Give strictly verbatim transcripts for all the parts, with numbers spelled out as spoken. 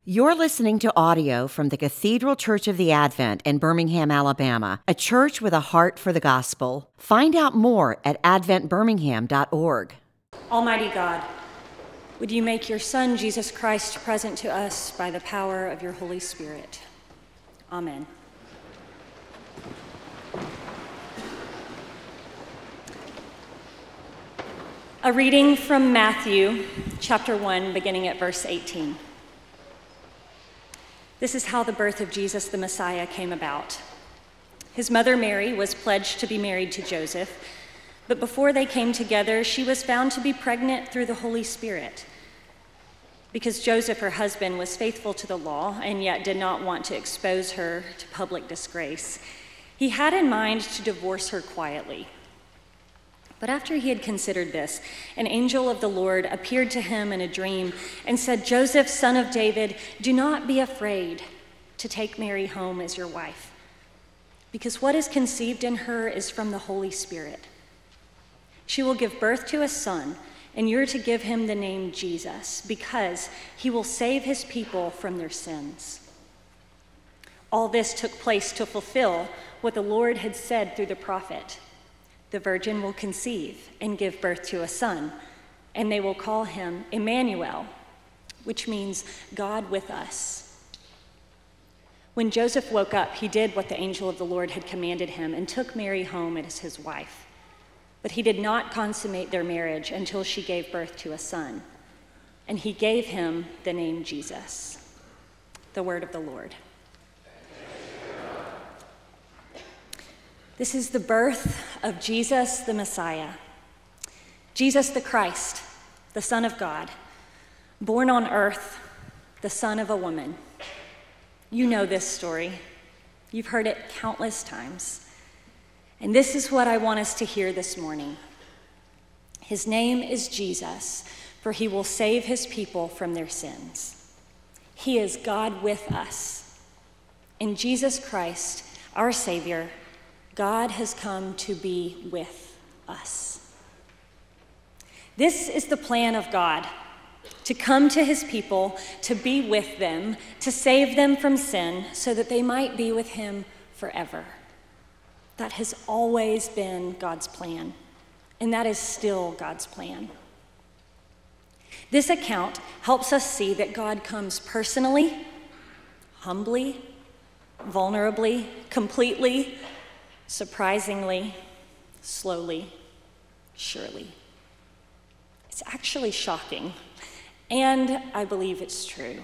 You're listening to audio from the Cathedral Church of the Advent in Birmingham, Alabama, a church with a heart for the gospel. Find out more at advent birmingham dot org. Almighty God, would you make your Son, Jesus Christ, present to us by the power of your Holy Spirit? Amen. A reading from Matthew, chapter one, beginning at verse eighteen. This is how the birth of Jesus the Messiah came about. His mother Mary was pledged to be married to Joseph, but before they came together, she was found to be pregnant through the Holy Spirit. Because Joseph, her husband, was faithful to the law and yet did not want to expose her to public disgrace, he had in mind to divorce her quietly. But after he had considered this, an angel of the Lord appeared to him in a dream and said, "Joseph, son of David, do not be afraid to take Mary home as your wife, because what is conceived in her is from the Holy Spirit. She will give birth to a son, and you're to give him the name Jesus, because he will save his people from their sins." All this took place to fulfill what the Lord had said through the prophet. The virgin will conceive and give birth to a son, and they will call him Emmanuel, which means God with us. When Joseph woke up, he did what the angel of the Lord had commanded him and took Mary home as his wife. But he did not consummate their marriage until she gave birth to a son, and he gave him the name Jesus. The word of the Lord. This is the birth of Jesus the Messiah, Jesus the Christ, the Son of God, born on earth, the son of a woman. You know this story. You've heard it countless times. And this is what I want us to hear this morning. His name is Jesus, for he will save his people from their sins. He is God with us. In Jesus Christ, our Savior, God has come to be with us. This is the plan of God, to come to his people, to be with them, to save them from sin, so that they might be with him forever. That has always been God's plan, and that is still God's plan. This account helps us see that God comes personally, humbly, vulnerably, completely, surprisingly, slowly, surely. It's actually shocking, and I believe it's true.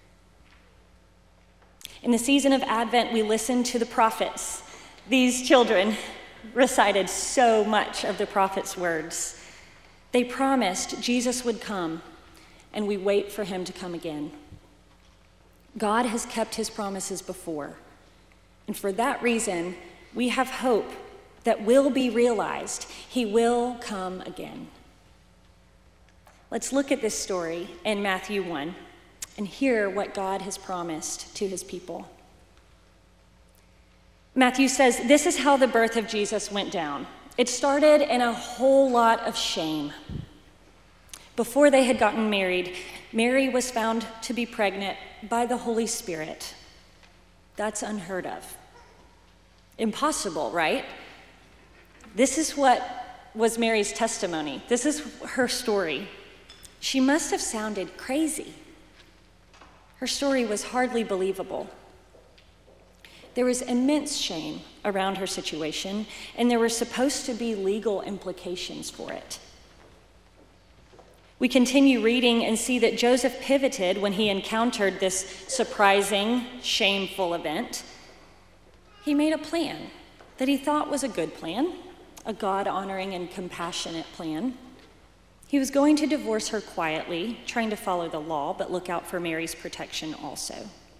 In the season of Advent, we listen to the prophets. These children recited so much of the prophets' words. They promised Jesus would come, and we wait for him to come again. God has kept his promises before, and for that reason, we have hope that will be realized. He will come again. Let's look at this story in Matthew one and hear what God has promised to his people. Matthew says, this is how the birth of Jesus went down. It started in a whole lot of shame. Before they had gotten married, Mary was found to be pregnant by the Holy Spirit. That's unheard of. Impossible, right? This is what was Mary's testimony. This is her story. She must have sounded crazy. Her story was hardly believable. There was immense shame around her situation, and there were supposed to be legal implications for it. We continue reading and see that Joseph pivoted when he encountered this surprising, shameful event. He made a plan that he thought was a good plan, a God-honoring and compassionate plan. He was going to divorce her quietly, trying to follow the law, but look out for Mary's protection also.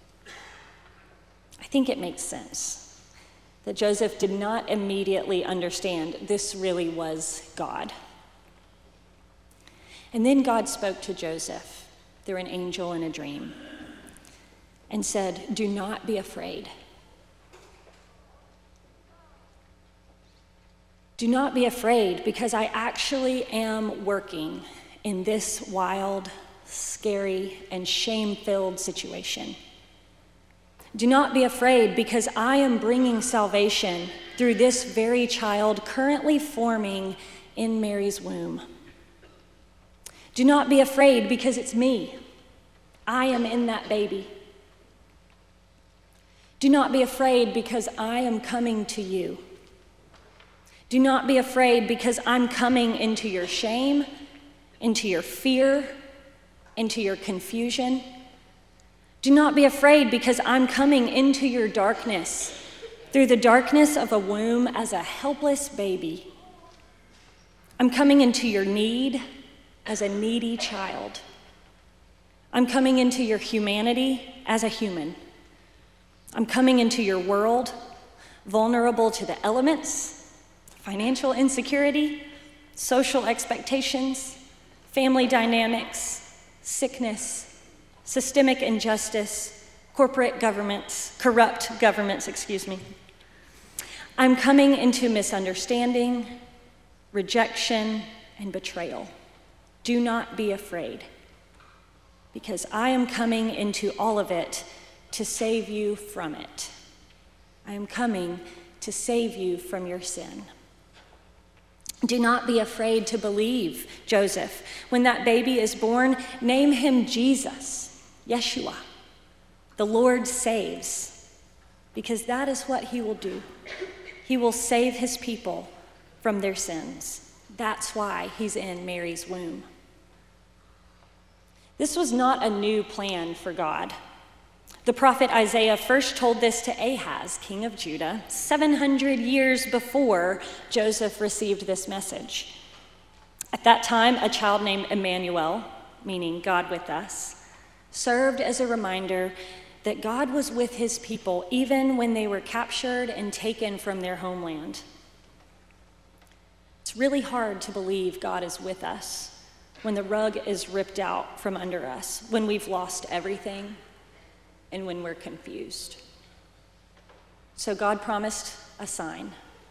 I think it makes sense that Joseph did not immediately understand this really was God. And then God spoke to Joseph through an angel in a dream and said, "Do not be afraid. Do not be afraid, because I actually am working in this wild, scary, and shame-filled situation. Do not be afraid, because I am bringing salvation through this very child currently forming in Mary's womb. Do not be afraid, because it's me. I am in that baby. Do not be afraid, because I am coming to you. Do not be afraid, because I'm coming into your shame, into your fear, into your confusion. Do not be afraid, because I'm coming into your darkness, through the darkness of a womb as a helpless baby. I'm coming into your need as a needy child. I'm coming into your humanity as a human. I'm coming into your world, vulnerable to the elements, financial insecurity, social expectations, family dynamics, sickness, systemic injustice, corporate governments, corrupt governments, excuse me. I'm coming into misunderstanding, rejection, and betrayal. Do not be afraid, because I am coming into all of it to save you from it. I am coming to save you from your sin. Do not be afraid to believe, Joseph. When that baby is born, name him Jesus, Yeshua. The Lord saves, because that is what he will do. He will save his people from their sins. That's why he's in Mary's womb. This was not a new plan for God. The prophet Isaiah first told this to Ahaz, king of Judah, seven hundred years before Joseph received this message. At that time, a child named Emmanuel, meaning God with us, served as a reminder that God was with his people even when they were captured and taken from their homeland. It's really hard to believe God is with us when the rug is ripped out from under us, when we've lost everything, and when we're confused. So God promised a sign.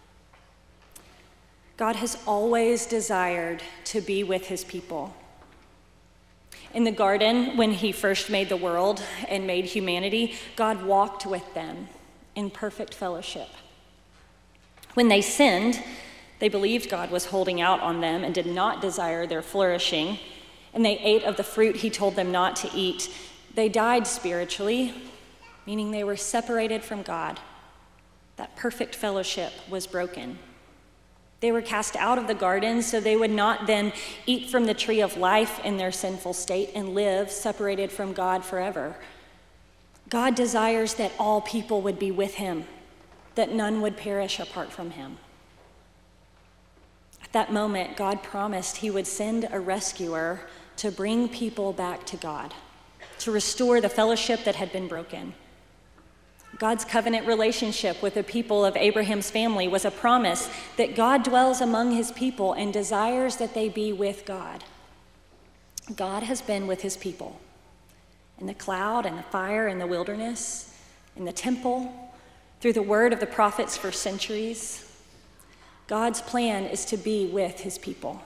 God has always desired to be with his people. In the garden, when he first made the world and made humanity, God walked with them in perfect fellowship. When they sinned, they believed God was holding out on them and did not desire their flourishing, and they ate of the fruit he told them not to eat. They died spiritually, meaning they were separated from God. That perfect fellowship was broken. They were cast out of the garden so they would not then eat from the tree of life in their sinful state and live separated from God forever. God desires that all people would be with him, that none would perish apart from him. At that moment, God promised he would send a rescuer to bring people back to God, to restore the fellowship that had been broken. God's covenant relationship with the people of Abraham's family was a promise that God dwells among his people and desires that they be with God. God has been with his people in the cloud and the fire in the wilderness, in the temple, through the word of the prophets for centuries. God's plan is to be with his people.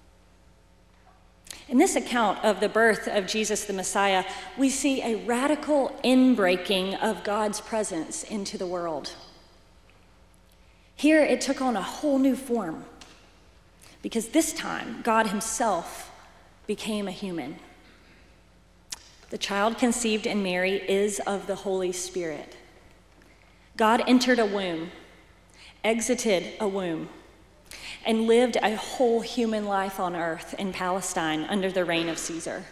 In this account of the birth of Jesus the Messiah, we see a radical inbreaking of God's presence into the world. Here it took on a whole new form, because this time God himself became a human. The child conceived in Mary is of the Holy Spirit. God entered a womb, exited a womb, and lived a whole human life on earth in Palestine under the reign of Caesar.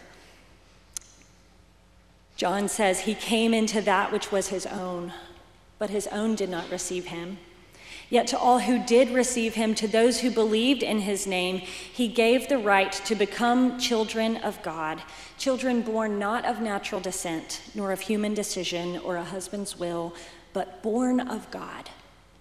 John says he came into that which was his own, but his own did not receive him. Yet to all who did receive him, to those who believed in his name, he gave the right to become children of God, children born not of natural descent, nor of human decision or a husband's will, but born of God.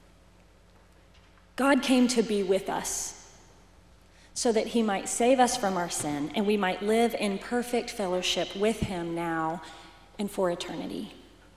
God came to be with us so that he might save us from our sin and we might live in perfect fellowship with him now and for eternity.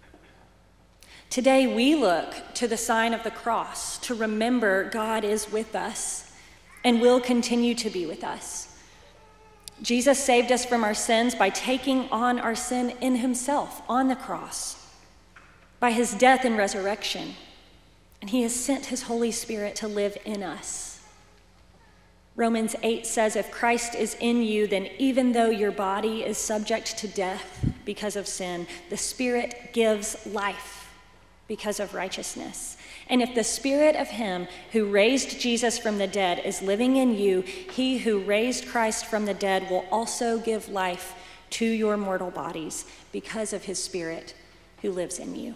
Today we look to the sign of the cross to remember God is with us and will continue to be with us. Jesus saved us from our sins by taking on our sin in himself on the cross, by his death and resurrection. And he has sent his Holy Spirit to live in us. Romans eight says, if Christ is in you, then even though your body is subject to death because of sin, the Spirit gives life because of righteousness. And if the Spirit of him who raised Jesus from the dead is living in you, he who raised Christ from the dead will also give life to your mortal bodies because of his Spirit who lives in you.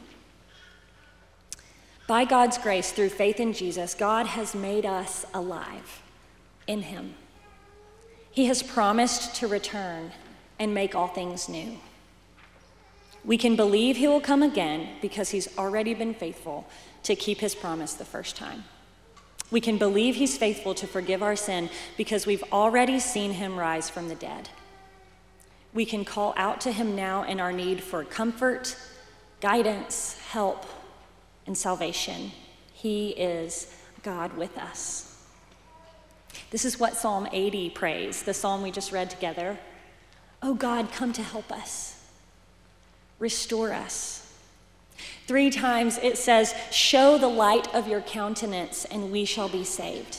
By God's grace, through faith in Jesus, God has made us alive in him. He has promised to return and make all things new. We can believe he will come again because he's already been faithful to keep his promise the first time. We can believe he's faithful to forgive our sin because we've already seen him rise from the dead. We can call out to him now in our need for comfort, guidance, help, and salvation. He is God with us. This is what Psalm eighty prays, the psalm we just read together. Oh God, come to help us. Restore us. Three times it says, show the light of your countenance and we shall be saved.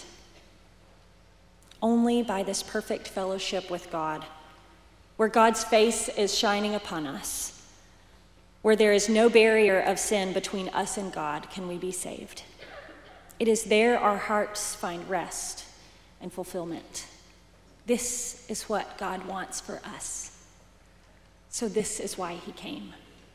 Only by this perfect fellowship with God, where God's face is shining upon us, where there is no barrier of sin between us and God, can we be saved. It is there our hearts find rest and fulfillment. This is what God wants for us. So this is why he came.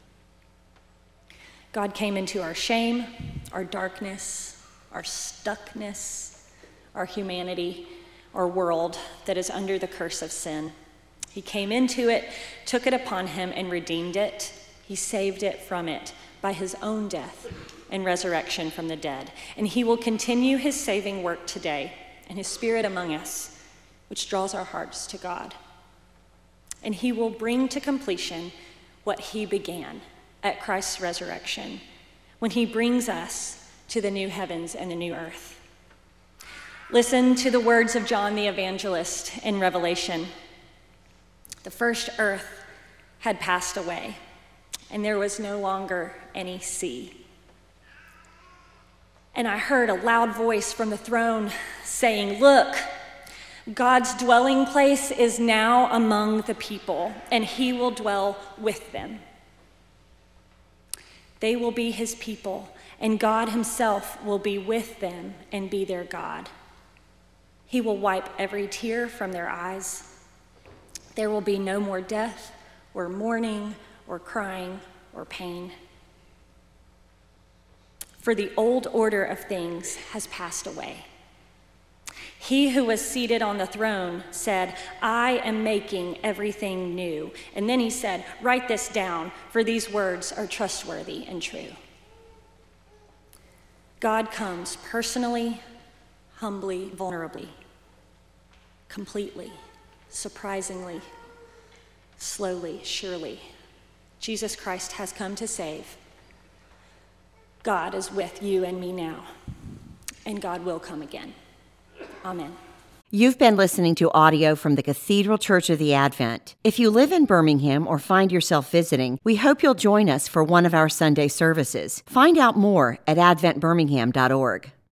God came into our shame, our darkness, our stuckness, our humanity, our world that is under the curse of sin. He came into it, took it upon him, and redeemed it. He saved it from it by his own death and resurrection from the dead. And he will continue his saving work today, and his Spirit among us, which draws our hearts to God. And he will bring to completion what he began at Christ's resurrection, when he brings us to the new heavens and the new earth. Listen to the words of John the Evangelist in Revelation. The first earth had passed away, and there was no longer any sea. And I heard a loud voice from the throne saying, look, God's dwelling place is now among the people, and he will dwell with them. They will be his people, and God himself will be with them and be their God. He will wipe every tear from their eyes. There will be no more death, or mourning, or crying, or pain. For the old order of things has passed away. He who was seated on the throne said, I am making everything new. And then he said, write this down, for these words are trustworthy and true. God comes personally, humbly, vulnerably, completely, surprisingly, slowly, surely. Jesus Christ has come to save. God is with you and me now, and God will come again. Amen. You've been listening to audio from the Cathedral Church of the Advent. If you live in Birmingham or find yourself visiting, we hope you'll join us for one of our Sunday services. Find out more at advent birmingham dot org.